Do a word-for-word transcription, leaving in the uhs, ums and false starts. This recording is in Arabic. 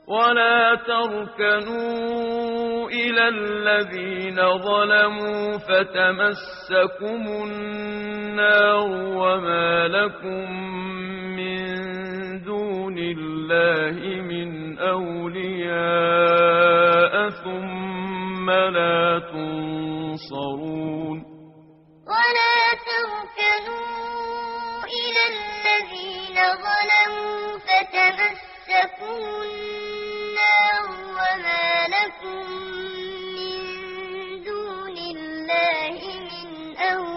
ولا تركنوا إلى الذين ظلموا فتمسكم النار وما لكم من دون الله من أولياء ثم لا تنصرون ولا تركنوا إلى الذين ظلموا فتمسكم النار وما لكم من دون الله من أولياء